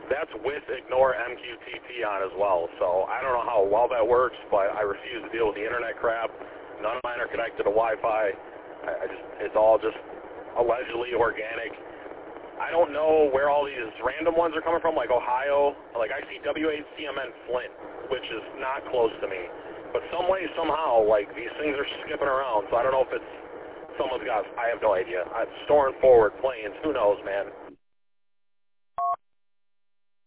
That's with ignore MQTT on as well. So I don't know how well that works, but I refuse to deal with the internet crap. None of mine are connected to Wi-Fi. It's all just allegedly organic. I don't know where all these random ones are coming from, like Ohio. Like I see WACMN Flint, which is not close to me. But some way, somehow, like these things are skipping around. So I don't know if it's someone's got. I have no idea. I'm storing forward planes. Who knows, man?